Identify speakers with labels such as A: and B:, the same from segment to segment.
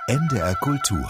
A: NDR Kultur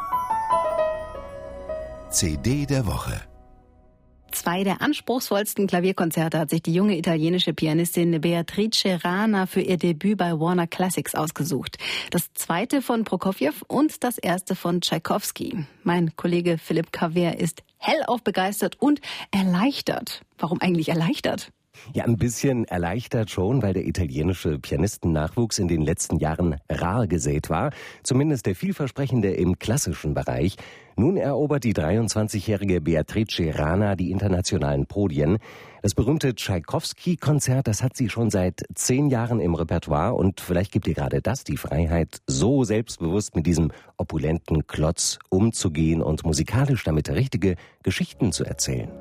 A: CD der Woche.
B: 2 der anspruchsvollsten Klavierkonzerte hat sich die junge italienische Pianistin Beatrice Rana für ihr Debüt bei Warner Classics ausgesucht. Das 2. von Prokofjew und das 1. von Tschaikowski. Mein Kollege Philipp Cavert ist hellauf begeistert und erleichtert. Warum eigentlich erleichtert?
C: Ja, ein bisschen erleichtert schon, weil der italienische Pianistennachwuchs in den letzten Jahren rar gesät war. Zumindest der vielversprechende im klassischen Bereich. Nun erobert die 23-jährige Beatrice Rana die internationalen Podien. Das berühmte Tschaikowski-Konzert, das hat sie schon seit 10 Jahren im Repertoire. Und vielleicht gibt ihr gerade das die Freiheit, so selbstbewusst mit diesem opulenten Klotz umzugehen und musikalisch damit richtige Geschichten zu erzählen.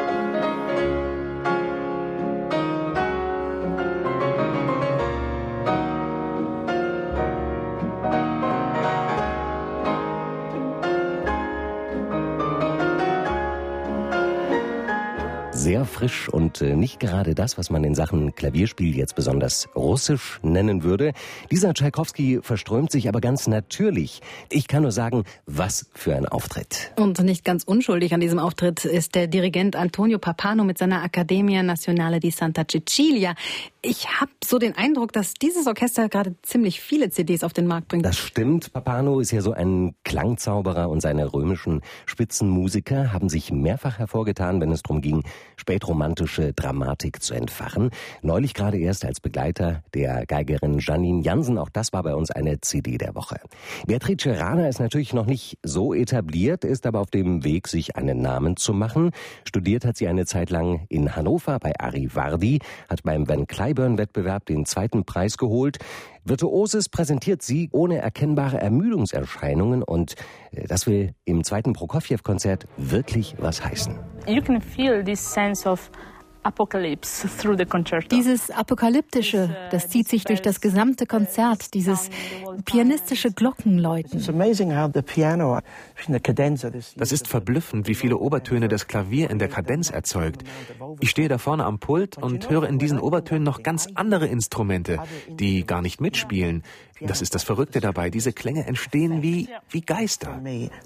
C: Sehr frisch und nicht gerade das, was man in Sachen Klavierspiel jetzt besonders russisch nennen würde. Dieser Tschaikowski verströmt sich aber ganz natürlich. Ich kann nur sagen, was für ein Auftritt.
B: Und nicht ganz unschuldig an diesem Auftritt ist der Dirigent Antonio Pappano mit seiner Accademia Nazionale di Santa Cecilia. Ich habe so den Eindruck, dass dieses Orchester gerade ziemlich viele CDs auf den Markt bringt.
C: Das stimmt. Pappano ist ja so ein Klangzauberer und seine römischen Spitzenmusiker haben sich mehrfach hervorgetan, wenn es darum ging, spätromantische Dramatik zu entfachen. Neulich gerade erst als Begleiter der Geigerin Janine Jansen. Auch das war bei uns eine CD der Woche. Beatrice Rana ist natürlich noch nicht so etabliert, ist aber auf dem Weg, sich einen Namen zu machen. Studiert hat sie eine Zeit lang in Hannover bei Arrivardi, hat beim Van Cliburn-Wettbewerb den 2. Preis geholt. Virtuoses präsentiert sie ohne erkennbare Ermüdungserscheinungen und das will im 2. Prokofjew-Konzert wirklich was heißen.
D: You can feel this sense of Apocalypse through the concerto.
B: Dieses Apokalyptische, das zieht sich durch das gesamte Konzert, dieses pianistische Glockenläuten.
E: Das ist verblüffend, wie viele Obertöne das Klavier in der Kadenz erzeugt. Ich stehe da vorne am Pult und höre in diesen Obertönen noch ganz andere Instrumente, die gar nicht mitspielen. Das ist das Verrückte dabei. Diese Klänge entstehen wie Geister.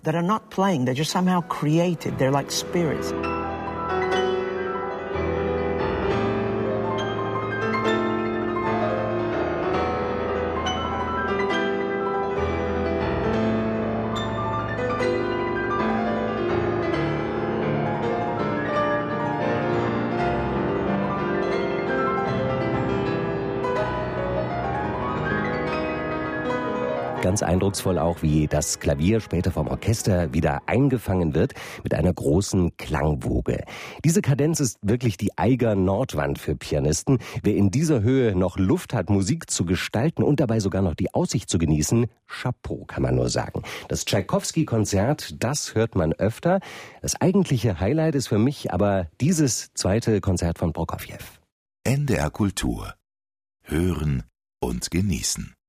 C: Ganz eindrucksvoll auch, wie das Klavier später vom Orchester wieder eingefangen wird mit einer großen Klangwoge. Diese Kadenz ist wirklich die Eiger-Nordwand für Pianisten. Wer in dieser Höhe noch Luft hat, Musik zu gestalten und dabei sogar noch die Aussicht zu genießen, Chapeau, kann man nur sagen. Das Tschaikowski-Konzert, das hört man öfter. Das eigentliche Highlight ist für mich aber dieses 2. Konzert von Prokofjew.
A: NDR Kultur. Hören und genießen.